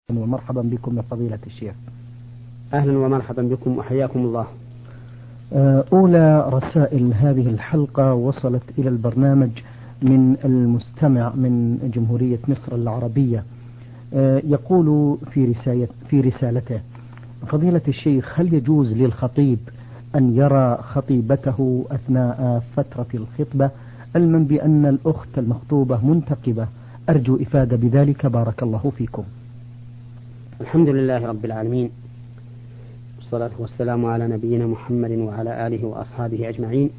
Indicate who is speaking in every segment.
Speaker 1: ومرحبا بكم يا فضيلة الشيخ.
Speaker 2: أهلا ومرحبا بكم وحياكم الله.
Speaker 1: أولى رسائل هذه الحلقة وصلت إلى البرنامج من المستمع من جمهورية مصر العربية. يقول في رسالته: فضيلة الشيخ، هل يجوز للخطيب أن يرى خطيبته أثناء فترة الخطبة، علما بأن الأخت المخطوبة منتقبة؟ أرجو إفادة بذلك، بارك الله فيكم.
Speaker 2: الحمد لله رب العالمين، والصلاة والسلام على نبينا محمد وعلى آله وأصحابه أجمعين.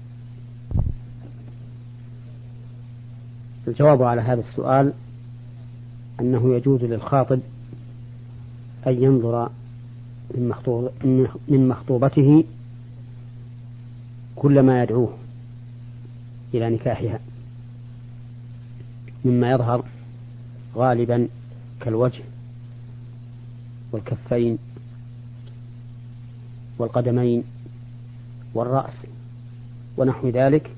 Speaker 2: الجواب على هذا السؤال أنه يجوز للخاطب أن ينظر من مخطوبته كل ما يدعوه إلى نكاحها مما يظهر غالبا كالوجه والكفين والقدمين والرأس ونحو ذلك،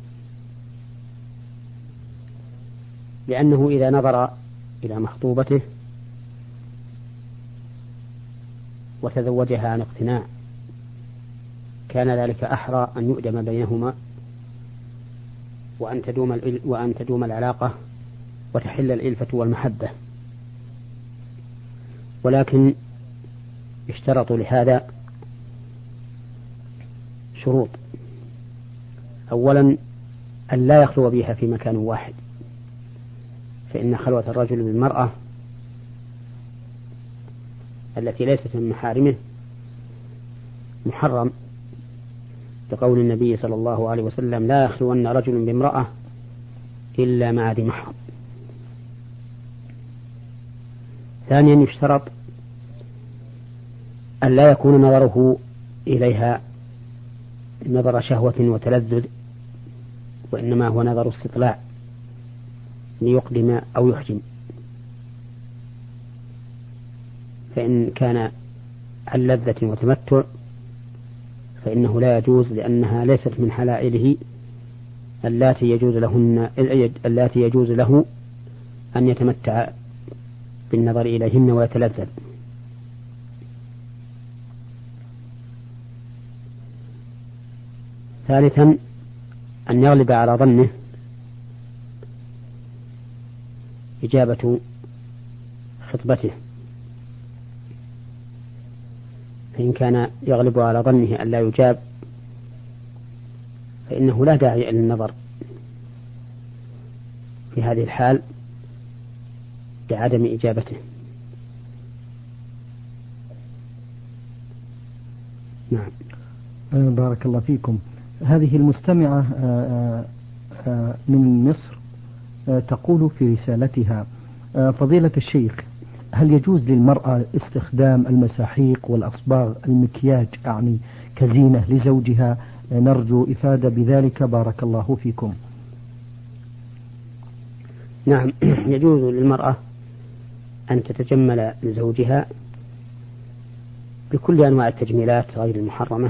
Speaker 2: لأنه إذا نظر إلى مخطوبته وتزوجها عن اقتناع كان ذلك أحرى أن يؤدم بينهما وأن تدوم العلاقة وتحل الإلفة والمحبة. ولكن اشترطوا لهذا شروط: أولا أن لا يخلو بها في مكان واحد، فإن خلوة الرجل بالمرأة التي ليست من محارمه محرم، لقول النبي صلى الله عليه وسلم: لا يخلون رجل بامرأة إلا مع ذي محرم. ثانيا يشترط أن لا يكون نظره إليها نظر شهوة وتلذذ، وإنما هو نظر استطلاع ليقدم أو يحجم. فإن كان عن لذة وتمتع فإنه لا يجوز، لأنها ليست من حلائله اللاتي يجوز له أن يتمتع بالنظر إليهن ويتلذذ. ثالثا أن يغلب على ظنه إجابة خطبته، فإن كان يغلب على ظنه أن لا يجاب فإنه لا داعي للنظر في هذه الحال لعدم إجابته. نعم.
Speaker 1: بارك الله فيكم. هذه المستمعة من مصر تقول في رسالتها: فضيلة الشيخ، هل يجوز للمرأة استخدام المساحيق والأصباغ المكياج يعني كزينة لزوجها؟ نرجو إفادة بذلك، بارك الله فيكم.
Speaker 2: نعم، يجوز للمرأة أن تتجمل لزوجها بكل أنواع التجميلات غير المحرمة،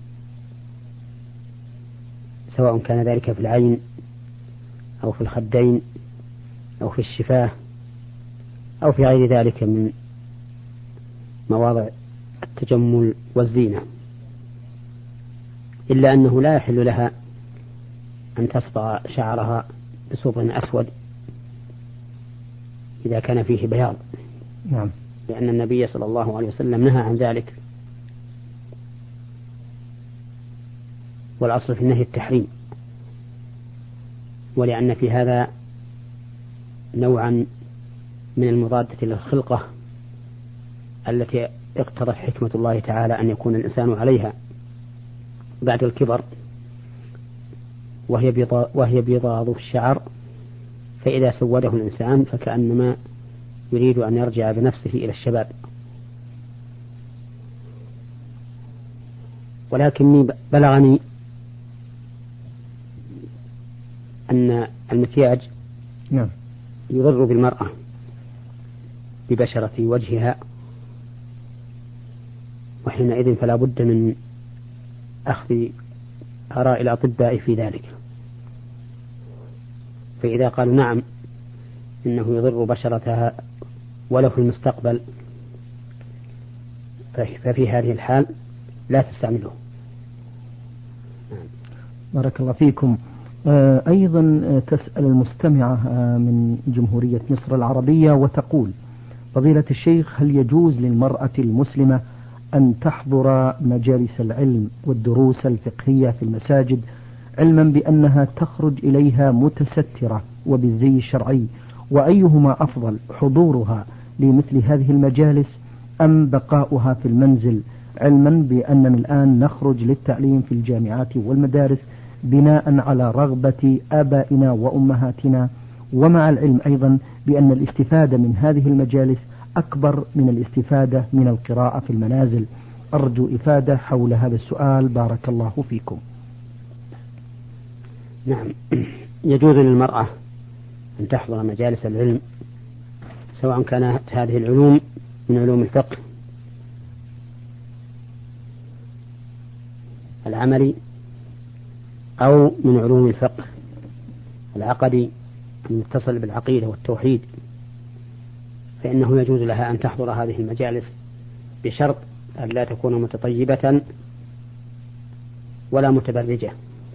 Speaker 2: سواء كان ذلك في العين أو في الخدين أو في الشفاه أو في غير ذلك من مواضع التجمل والزينة، إلا أنه لا يحل لها أن تصبغ شعرها بصبغ أسود إذا كان فيه بياض.
Speaker 1: نعم.
Speaker 2: لأن النبي صلى الله عليه وسلم نهى عن ذلك، والأصل في النهي التحريم، ولأن في هذا نوعا من المضادة للخلقة التي اقتضت حكمة الله تعالى أن يكون الإنسان عليها بعد الكبر، وهي بيضاض الشعر، فإذا سوده الإنسان فكأنما يريد أن يرجع بنفسه إلى الشباب. ولكني بلغني أن المكياج يضر بالمرأة ببشرة وجهها، وحينئذ فلا بد من أخذ آراء الأطباء في ذلك. فإذا قالوا نعم إنه يضر بشرتها ولو في المستقبل ففي هذه الحال لا تستعمله.
Speaker 1: بارك الله فيكم. أيضا تسأل المستمعة من جمهورية مصر العربية وتقول: فضيلة الشيخ، هل يجوز للمرأة المسلمة أن تحضر مجالس العلم والدروس الفقهية في المساجد، علما بأنها تخرج إليها متسترة وبالزي الشرعي؟ وأيهما أفضل، حضورها لمثل هذه المجالس أم بقاؤها في المنزل، علما بأننا الآن نخرج للتعليم في الجامعات والمدارس بناء على رغبة آبائنا وأمهاتنا، ومع العلم أيضا بأن الاستفادة من هذه المجالس أكبر من الاستفادة من القراءة في المنازل؟ أرجو إفادة حول هذا السؤال، بارك الله فيكم.
Speaker 2: نعم، يجوز للمرأة أن تحضر مجالس العلم، سواء كانت هذه العلوم من علوم الفقه العملي أو من علوم الفقه العقدي المتصل بالعقيدة والتوحيد، فإنه يجوز لها أن تحضر هذه المجالس بشرط أن لا تكون متطيبة ولا متبرجة،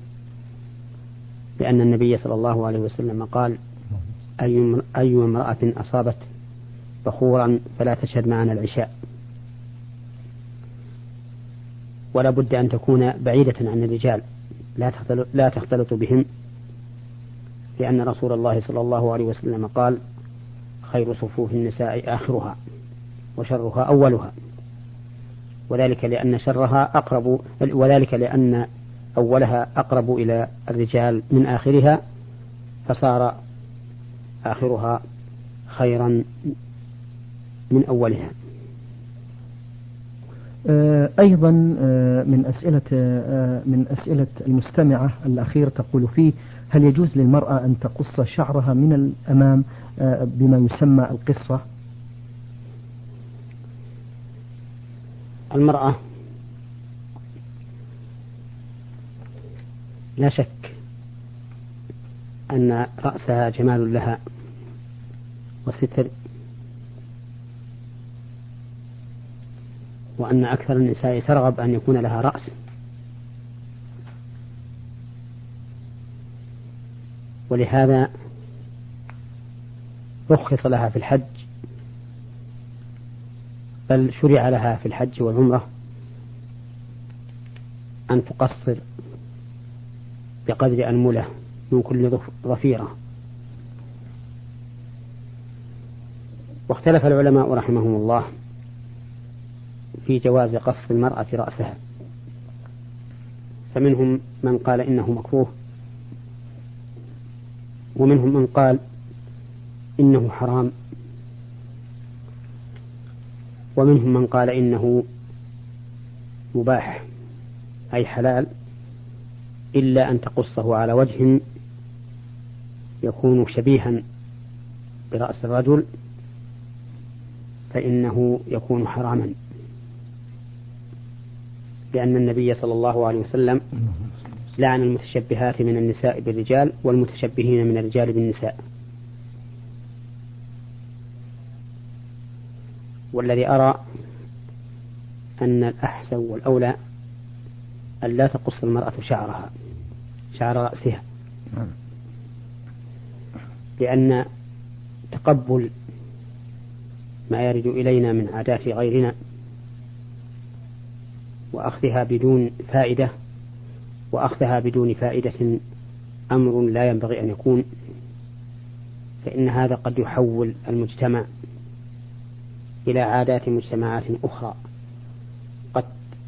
Speaker 2: لأن النبي صلى الله عليه وسلم قال: أي امرأة أصابت بخورا فلا تشهد معنا العشاء. ولا بد أن تكون بعيدة عن الرجال، لا تختلط بهم، لأن رسول الله صلى الله عليه وسلم قال: خير صفوف النساء آخرها وشرها أولها، وذلك لأن أولها أقرب إلى الرجال من آخرها، فصار آخرها خيرا من أولها.
Speaker 1: أيضا من أسئلة المستمعة الأخير تقول فيه: هل يجوز للمرأة أن تقص شعرها من الأمام بما يسمى القصة؟
Speaker 2: المرأة لا شك أن رأسها جمال لها وستر، وأن أكثر النساء ترغب أن يكون لها رأس، ولهذا رخص لها في الحج، بل شرع لها في الحج والعمرة أن تقصر بقدر أنملة من كل ضفيرة. واختلف العلماء رحمهم الله في جواز قص المرأة رأسها، فمنهم من قال إنه مكروه، ومنهم من قال إنه حرام، ومنهم من قال إنه مباح أي حلال، إلا أن تقصه على وجه يكون شبيها برأس الرجل، فإنه يكون حراما، لأن النبي صلى الله عليه وسلم لعن المتشبهات من النساء بالرجال والمتشبهين من الرجال بالنساء. والذي أرى أن الأحسن والأولى أن لا تقص المرأة شعر رأسها، لأن تقبل ما يرد إلينا من عادات غيرنا وأخذها بدون فائدة أمر لا ينبغي أن يكون، فإن هذا قد يحول المجتمع إلى عادات مجتمعات أخرى قد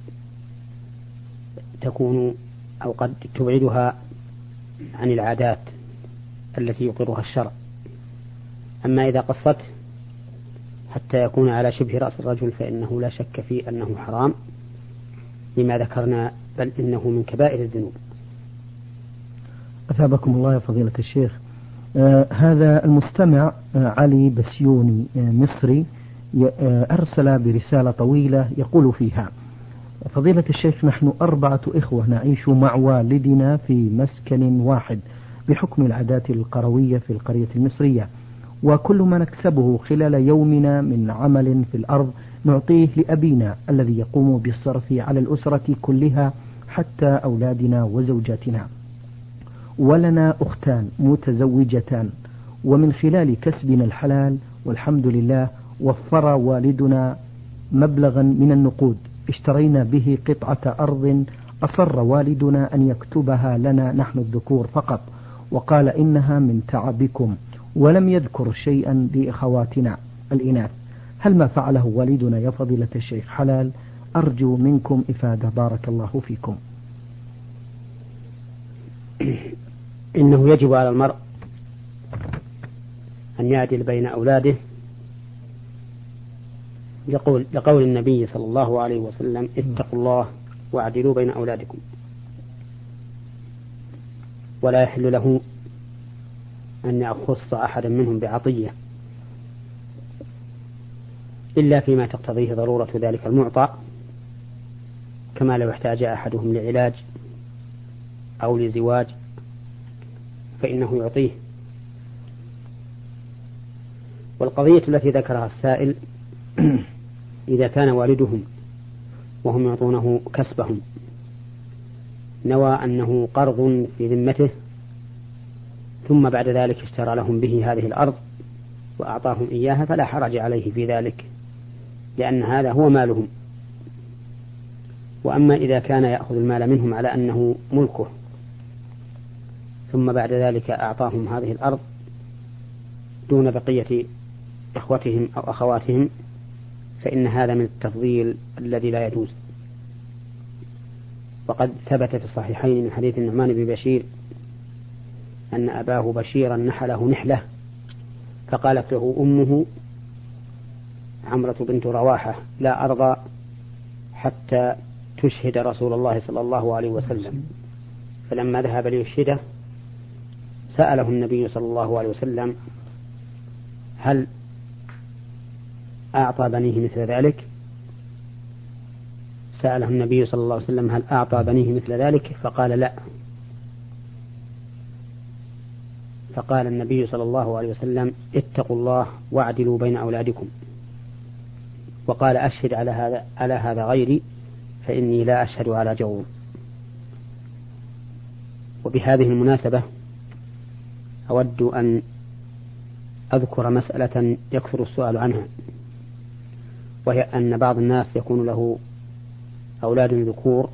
Speaker 2: تكون أو قد تبعدها عن العادات التي يقرها الشرع. أما إذا قصته حتى يكون على شبه رأس الرجل فإنه لا شك في أنه حرام لما ذكرنا، بل إنه من كبائر الذنوب.
Speaker 1: أثابكم الله يا فضيلة الشيخ. هذا المستمع علي بسيوني مصري أرسل برسالة طويلة يقول فيها: فضيلة الشيخ، نحن 4 إخوة نعيش مع والدنا في مسكن واحد بحكم العادات القروية في القرية المصرية، وكل ما نكسبه خلال يومنا من عمل في الأرض نعطيه لأبينا الذي يقوم بالصرف على الأسرة كلها حتى أولادنا وزوجاتنا. ولنا أختان متزوجتان، ومن خلال كسبنا الحلال والحمد لله وفر والدنا مبلغا من النقود اشترينا به قطعة أرض أصر والدنا أن يكتبها لنا نحن الذكور فقط، وقال إنها من تعبكم، ولم يذكر شيئا لأخواتنا الإناث. هل ما فعله والدنا يا فضيلة الشيخ حلال؟ أرجو منكم إفادة بارك الله فيكم.
Speaker 2: إنه يجب على المرء أن يعدل بين أولاده لقول النبي صلى الله عليه وسلم: اتقوا الله واعدلوا بين أولادكم. ولا يحل له أن يخص أحدا منهم بعطية إلا فيما تقتضيه ضرورة ذلك المعطى، كما لو احتاج أحدهم لعلاج أو لزواج فإنه يعطيه. والقضية التي ذكرها السائل إذا كان والدهم وهم يعطونه كسبهم نوى أنه قرض في ذمته، ثم بعد ذلك اشترى لهم به هذه الأرض وأعطاهم إياها، فلا حرج عليه في ذلك، لأن هذا هو مالهم. وأما إذا كان يأخذ المال منهم على أنه ملكه ثم بعد ذلك أعطاهم هذه الأرض دون بقية إخوتهم أو أخواتهم، فإن هذا من التفضيل الذي لا يجوز. وقد ثبت في الصحيحين من حديث النعمان بن بشير أن أباه بشيرا نحله نحلة، فقالت له أمه عمرة بنت رواحة: لا أرضى حتى تشهد رسول الله صلى الله عليه وسلم. فلما ذهب ليشهده سأله النبي صلى الله عليه وسلم: هل أعطى بنيه مثل ذلك؟ سأله النبي صلى الله عليه وسلم: هل أعطى بنيه مثل ذلك؟ فقال: لا. فقال النبي صلى الله عليه وسلم: اتقوا الله واعدلوا بين أولادكم. وقال: أشهد على هذا غيري فإني لا أشهد على جور. وبهذه المناسبة أود أن أذكر مسألة يكثر السؤال عنها، وهي أن بعض الناس يكون له أولاد ذكور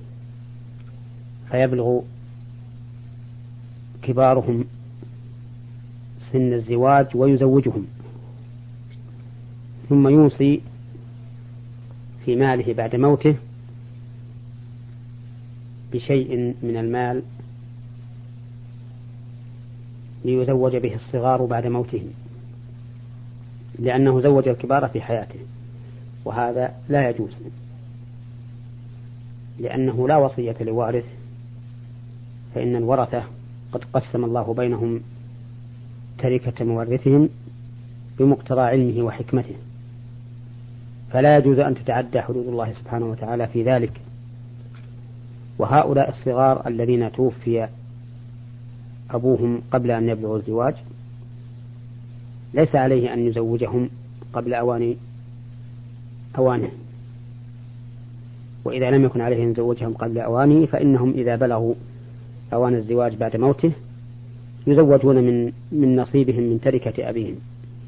Speaker 2: فيبلغ كبارهم سن الزواج ويزوجهم، ثم يوصي في ماله بعد موته بشيء من المال ليزوج به الصغار بعد موتهم، لأنه زوج الكبار في حياته، وهذا لا يجوز، لأنه لا وصية لوارث، فإن الورثة قد قسم الله بينهم تركة مورثهم بمقتضى علمه وحكمته، فلا يجوز أن تتعدى حدود الله سبحانه وتعالى في ذلك. وهؤلاء الصغار الذين توفي أبوهم قبل أن يبلغوا الزواج ليس عليه أن يزوجهم قبل أوانه، وإذا لم يكن عليه أن يزوجهم قبل أوانه فإنهم إذا بلغوا أوان الزواج بعد موته يزوجون من نصيبهم من تركة أبيهم.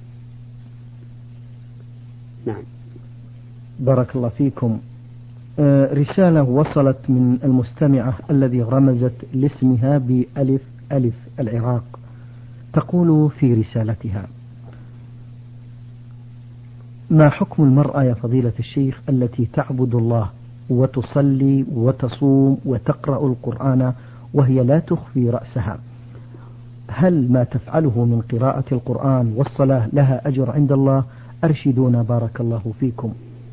Speaker 2: نعم.
Speaker 1: بارك الله فيكم. رسالة وصلت من المستمعة الذي رمزت لاسمها بألف ألف العراق، تقول في رسالتها: ما حكم المرأة يا فضيلة الشيخ التي تعبد الله وتصلي وتصوم وتقرأ القرآن وهي لا تخفي رأسها؟ هل ما تفعله من قراءة القرآن والصلاة لها أجر عند الله؟ أرشدونا بارك الله فيكم.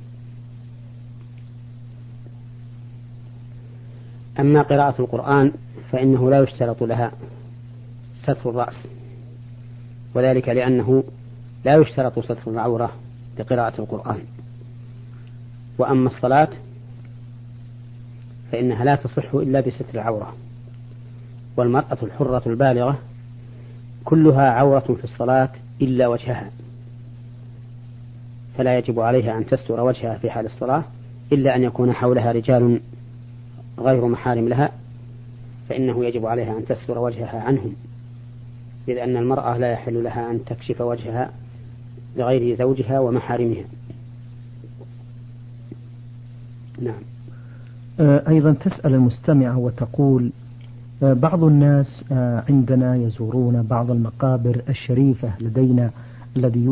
Speaker 2: أما قراءة القرآن فإنه لا يشترط لها ستر الرأس، وذلك لأنه لا يشترط ستر العورة لقراءة القرآن. وأما الصلاة فإنها لا تصح إلا بستر العورة، والمرأة الحرة البالغة كلها عورة في الصلاة إلا وجهها، فلا يجب عليها أن تستر وجهها في حال الصلاة إلا أن يكون حولها رجال غير محارم لها، فإنه يجب عليها أن تستر وجهها عنهم، إذ أن المرأة لا يحل لها أن تكشف وجهها لغير زوجها ومحارمها. نعم.
Speaker 1: أيضا تسأل المستمعة وتقول: بعض الناس عندنا يزورون بعض المقابر الشريفة لدينا الذي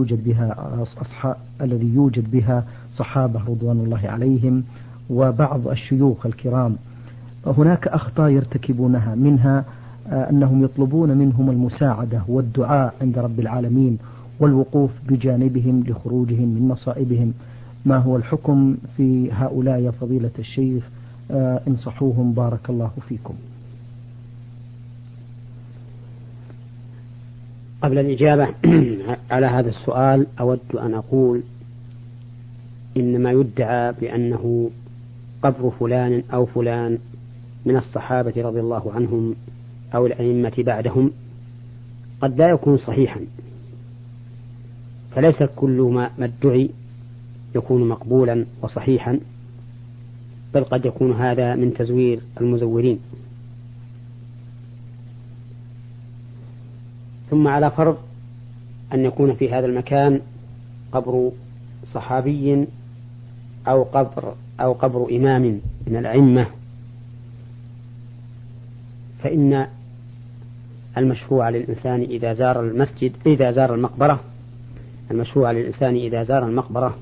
Speaker 1: يوجد بها صحابة رضوان الله عليهم وبعض الشيوخ الكرام. هناك أخطاء يرتكبونها، منها أنهم يطلبون منهم المساعدة والدعاء عند رب العالمين والوقوف بجانبهم لخروجهم من مصائبهم. ما هو الحكم في هؤلاء يا فضيلة الشيخ؟ انصحوهم بارك الله فيكم.
Speaker 2: قبل الإجابة على هذا السؤال أود أن أقول إن ما يدعى بأنه قبر فلان أو فلان من الصحابة رضي الله عنهم أو الأئمة بعدهم قد لا يكون صحيحا، فليس كل ما ادعي يكون مقبولا وصحيحا، بل قد يكون هذا من تزوير المزورين. ثم على فرض أن يكون في هذا المكان قبر صحابي أو قبر إمام من الأئمة، فإن المشروع للإنسان إذا زار المقبرة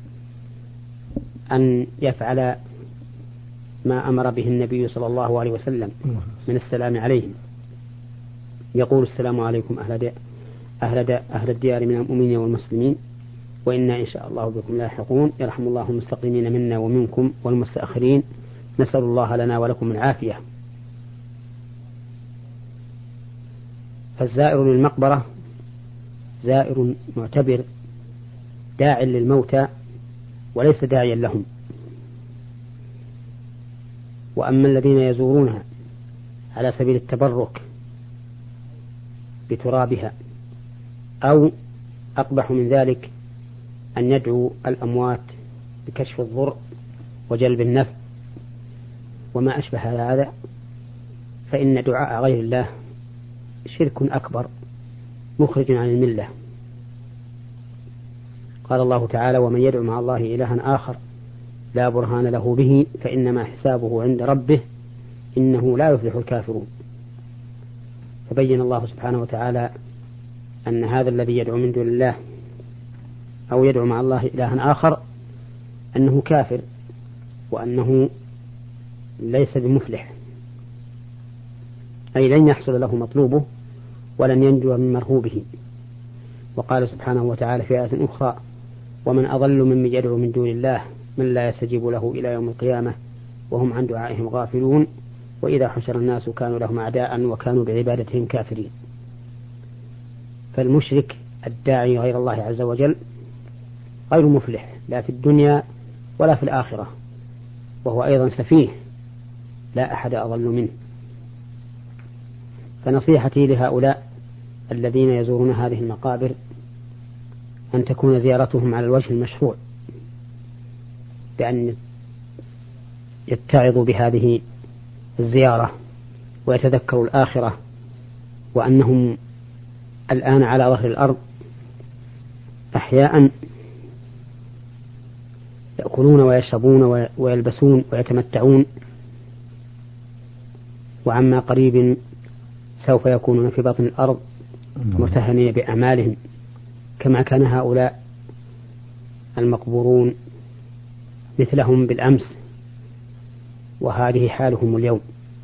Speaker 2: أن يفعل ما أمر به النبي صلى الله عليه وسلم من السلام عليهم، يقول: السلام عليكم أهل الديار من المؤمنين والمسلمين، وإنا إن شاء الله بكم لاحقون، يرحم الله المستقيمين منا ومنكم والمستأخرين، نسأل الله لنا ولكم العافية. فالزائر للمقبرة زائر معتبر داع للموتى وليس داعيا لهم. وأما الذين يزورونها على سبيل التبرك بترابها، أو أقبح من ذلك أن يدعو الأموات بكشف الضر وجلب النفع وما أشبه هذا، فإن دعاء غير الله شرك أكبر مخرج عن الملة. قال الله تعالى: ومن يدعو مع الله إلها آخر لا برهان له به فإنما حسابه عند ربه إنه لا يفلح الكافرون. فبين الله سبحانه وتعالى أن هذا الذي يدعو من دون الله أو يدعو مع الله إلها آخر أنه كافر، وأنه ليس بمفلح، أي لن يحصل له مطلوبه ولن ينجو من مرهوبه. وقال سبحانه وتعالى في آية أخرى: ومن أضل ممن يدعو من دون الله من لا يستجيب له إلى يوم القيامة وهم عن دعائهم غافلون وإذا حشر الناس كانوا لهم أعداء وكانوا بعبادتهم كافرين. فالمشرك الداعي غير الله عز وجل غير مفلح لا في الدنيا ولا في الآخرة، وهو أيضا سفيه لا أحد أضل منه. فنصيحتي لهؤلاء الذين يزورون هذه المقابر أن تكون زيارتهم على الوجه المشروع، بأن يتعظوا بهذه الزيارة ويتذكروا الآخرة، وأنهم الآن على ظهر الأرض أحياء يأكلون ويشربون ويلبسون ويتمتعون، وعما قريب سوف يكونون في بطن الأرض مرتهنين بأعمالهم كما كان هؤلاء المقبورون مثلهم بالأمس، وهذه حالهم اليوم.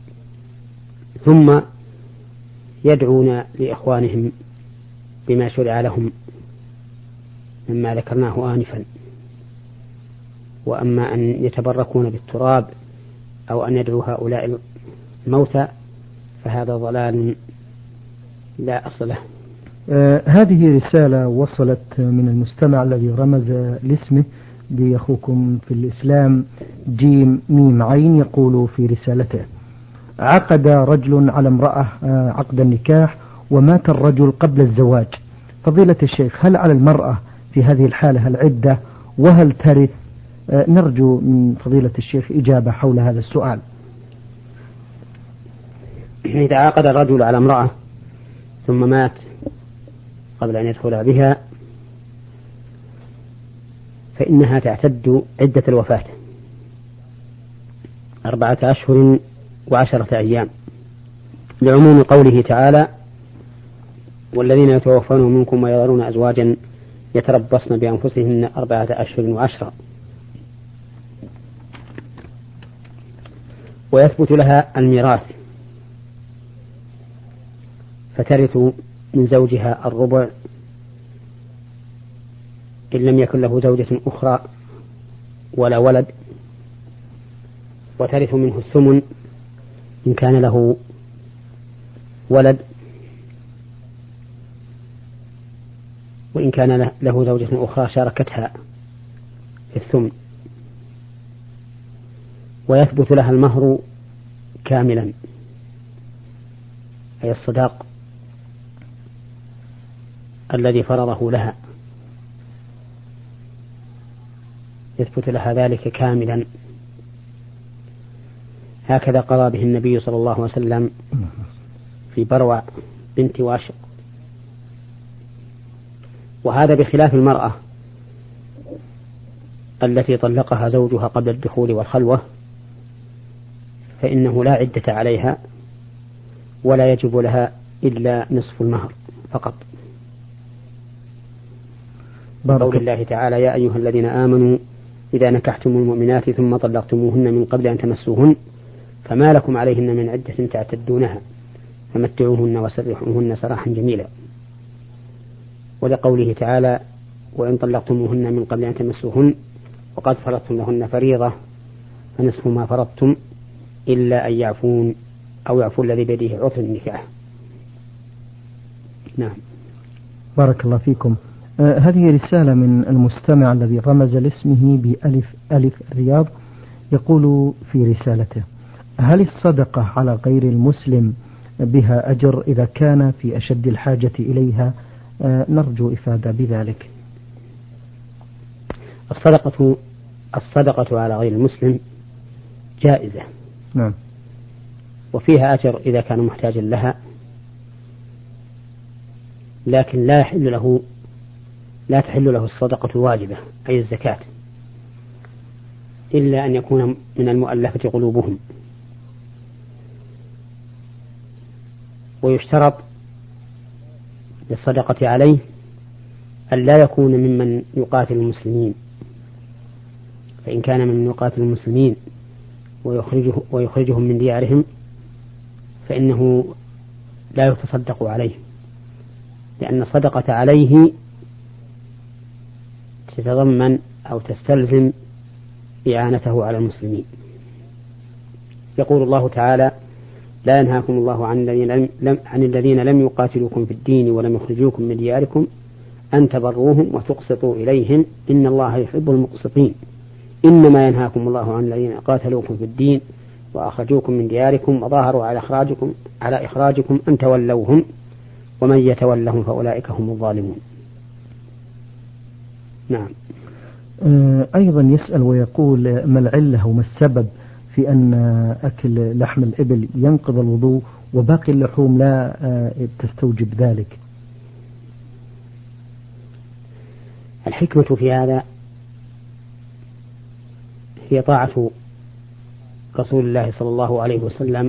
Speaker 2: ثم يدعون لإخوانهم بما شرع لهم مما ذكرناه آنفا. وأما أن يتبركون بالتراب أو أن يدعوا هؤلاء الموتى فهذا ضلال لا أصل له.
Speaker 1: هذه رسالة وصلت من المستمع الذي رمز لاسمه بأخوكم في الإسلام جيم ميم عين، يقول في رسالته: عقد رجل على امرأة عقد النكاح ومات الرجل قبل الزواج، فضيلة الشيخ، هل على المرأة في هذه الحالة العدة وهل ترث؟ نرجو من فضيلة الشيخ إجابة حول هذا السؤال.
Speaker 2: إذا عقد الرجل على امرأة ثم مات قبل أن يدخل بها فإنها تعتد عدة الوفاة 4 أشهر و10 أيام، لعموم قوله تعالى: والذين يتوفون منكم ويذرون أزواجا يتربصن بأنفسهن 4 أشهر و10. ويثبت لها الميراث فترث من زوجها الربع إن لم يكن له زوجة أخرى ولا ولد، وترث منه الثمن إن كان له ولد، وإن كان له زوجة أخرى شاركتها في الثمن. ويثبت لها المهر كاملا، أي الصداق الذي فرضه لها، يثبت لها ذلك كاملا. هكذا قضى به النبي صلى الله عليه وسلم في بروع بنت واشق. وهذا بخلاف المرأة التي طلقها زوجها قبل الدخول والخلوة، فإنه لا عدة عليها ولا يجب لها إلا نصف المهر فقط. قول الله تعالى: يا أيها الذين آمنوا إذا نكحتم المؤمنات ثم طلقتموهن من قبل أن تمسوهن فما لكم عليهن من عدة تعتدونها فمتعوهن وسرحوهن سراحا جميلا. ولقوله تعالى: وإن طلقتموهن من قبل أن تمسوهن وقد فرضتم لهن فريضة فنصف ما فرضتم إلا أن يعفون أو يعفو الذي بيده عرف النكاح. نعم.
Speaker 1: بارك الله فيكم. هذه رسالة من المستمع الذي رمز لاسمه بألف ألف الرياض، يقول في رسالته: هل الصدقة على غير المسلم بها أجر إذا كان في أشد الحاجة إليها؟ نرجو إفادة بذلك.
Speaker 2: الصدقة على غير المسلم جائزة،
Speaker 1: نعم،
Speaker 2: وفيها أجر إذا كان محتاجا لها، لكن لا تحل له الصدقة الواجبة أي الزكاة إلا أن يكون من المؤلفة قلوبهم. ويشترط للصدقة عليه أن لا يكون ممن يقاتل المسلمين، فإن كان ممن يقاتل المسلمين ويخرجهم من ديارهم فإنه لا يتصدق عليه، لأن الصدقة عليه تتضمن أو تستلزم إعانته على المسلمين. يقول الله تعالى: لا ينهاكم الله عن الذين لم يقاتلوكم في الدين ولم يخرجوكم من دياركم أن تبروهم وتقسطوا إليهم إن الله يحب المقسطين إنما ينهاكم الله عن الذين قاتلوكم في الدين وأخرجوكم من دياركم وظاهروا على إخراجكم أن تولوهم ومن يتولهم فأولئك هم الظالمون. نعم.
Speaker 1: أيضا يسأل ويقول: ما العلة وما السبب في أن أكل لحم الإبل ينقض الوضوء وباقي اللحوم لا تستوجب ذلك؟
Speaker 2: الحكمة في هذا هي طاعة رسول الله صلى الله عليه وسلم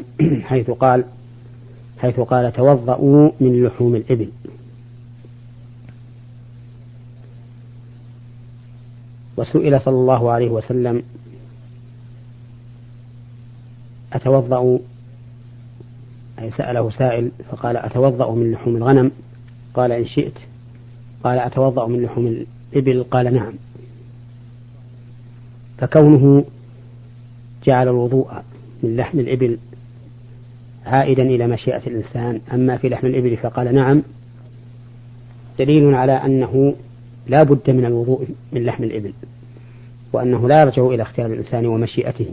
Speaker 2: حيث قال: توضؤوا من لحوم الإبل. وسئل صلى الله عليه وسلم: أتوضأ؟ أي سأله سائل فقال: أتوضأ من لحوم الغنم؟ قال: إن شئت. قال: أتوضأ من لحوم الإبل؟ قال: نعم. فكونه جعل الوضوء من لحم الإبل عائدا إلى مشيئة الإنسان، أما في لحم الإبل فقال نعم، دليل على أنه لا بد من الوضوء من لحم الإبل، وأنه لا يرجع إلى اختيار الإنسان ومشيئته.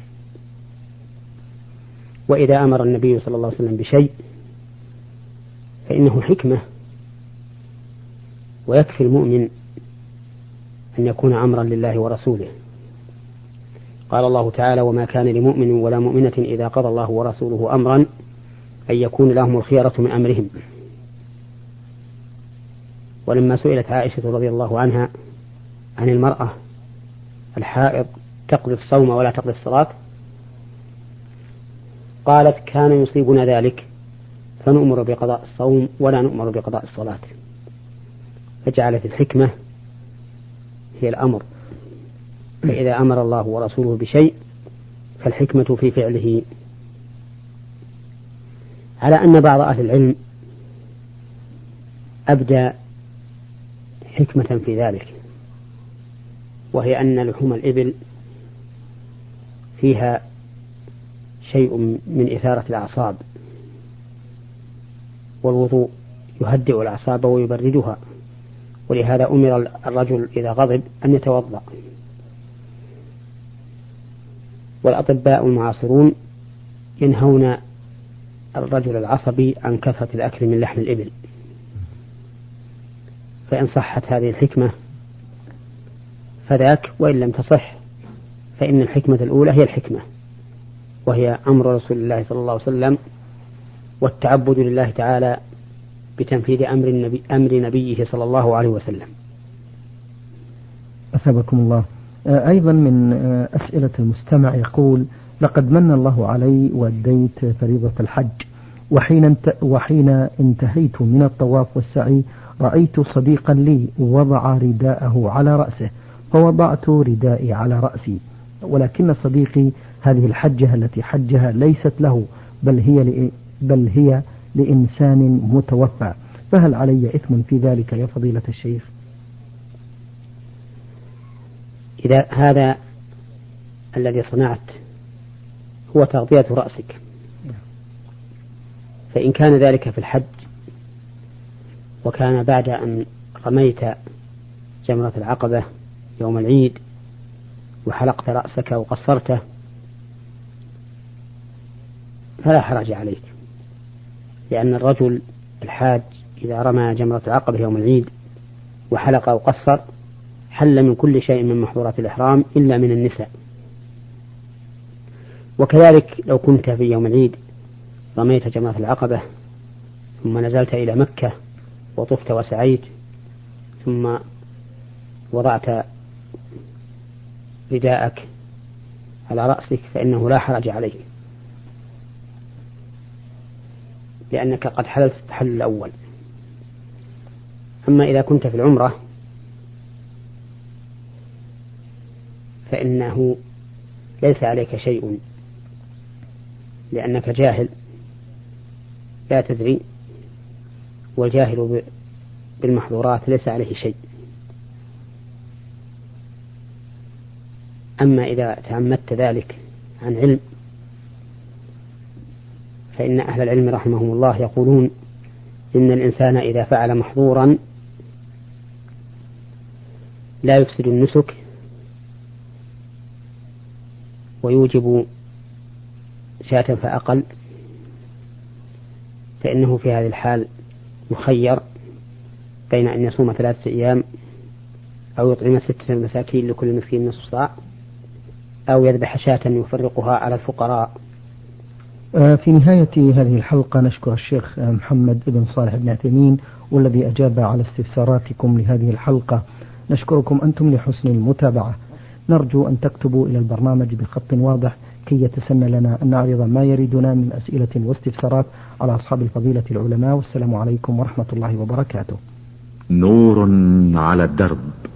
Speaker 2: وإذا أمر النبي صلى الله عليه وسلم بشيء فإنه حكمة ويكفي المؤمن أن يكون أمرا لله ورسوله. قال الله تعالى: وما كان لمؤمن ولا مؤمنة إذا قضى الله ورسوله أمرا أن يكون لهم الخيرة من أمرهم. ولما سئلت عائشة رضي الله عنها عن المرأة الحائض تقضي الصوم ولا تقضي الصلاة، قالت: كان يصيبنا ذلك فنؤمر بقضاء الصوم ولا نؤمر بقضاء الصلاة. فجعلت الحكمة هي الأمر، فإذا أمر الله ورسوله بشيء فالحكمة في فعله. على أن بعض أهل العلم أبدى حكمة في ذلك، وهي أن لحوم الإبل فيها شيء من إثارة الأعصاب، والوضوء يهدئ الأعصاب ويبردها، ولهذا أمر الرجل إذا غضب أن يتوضأ. والأطباء المعاصرون ينهون الرجل العصبي عن كثرة الأكل من لحم الإبل. فإن صحت هذه الحكمة فذاك، وإن لم تصح فإن الحكمة الأولى هي الحكمة، وهي أمر رسول الله صلى الله عليه وسلم والتعبد لله تعالى بتنفيذ أمر نبيه صلى الله عليه وسلم.
Speaker 1: أثابكم الله. أيضا من أسئلة المستمع يقول: لقد من الله علي وأديت فريضة الحج، وحين انتهيت من الطواف والسعي رأيت صديقا لي وضع رداءه على رأسه، فوضعت ردائي على رأسي، ولكن صديقي هذه الحجة التي حجها ليست له، بل هي لإنسان متوفى، فهل علي إثم في ذلك يا فضيلة الشيخ؟
Speaker 2: إذا هذا الذي صنعت هو تغطية رأسك، فإن كان ذلك في الحج وكان بعد أن رميت جمرة العقبة يوم العيد وحلقت رأسك وقصرته فلا حرج عليك، لأن الرجل الحاج إذا رمى جمرة العقبة يوم العيد وحلق وقصر حل من كل شيء من محظورات الإحرام إلا من النساء. وكذلك لو كنت في يوم العيد رميت جمرة العقبة ثم نزلت إلى مكة وطفت وسعيت ثم وضعت رداءك على رأسك فإنه لا حرج عليك، لأنك قد حللت التحلل الأول. أما إذا كنت في العمرة فإنه ليس عليك شيء، لأنك جاهل لا تدري، والجاهل بالمحظورات ليس عليه شيء. أما إذا تعمدت ذلك عن علم فإن أهل العلم رحمهم الله يقولون إن الإنسان إذا فعل محظورا لا يفسد النسك ويوجب شاة فأقل، فإنه في هذه الحال مخير بين أن يصوم 3 أيام أو يطعم 6 مساكين لكل مسكين نصف صاع أو يذبح شاة يفرقها على الفقراء.
Speaker 1: في نهاية هذه الحلقة نشكر الشيخ محمد بن صالح بن عثيمين والذي أجاب على استفساراتكم لهذه الحلقة. نشكركم أنتم لحسن المتابعة. نرجو أن تكتبوا إلى البرنامج بخط واضح كي يتسنى لنا أن نعرض ما يريدنا من أسئلة واستفسارات على أصحاب الفضيلة العلماء. والسلام عليكم ورحمة الله وبركاته.
Speaker 3: نور على الدرب.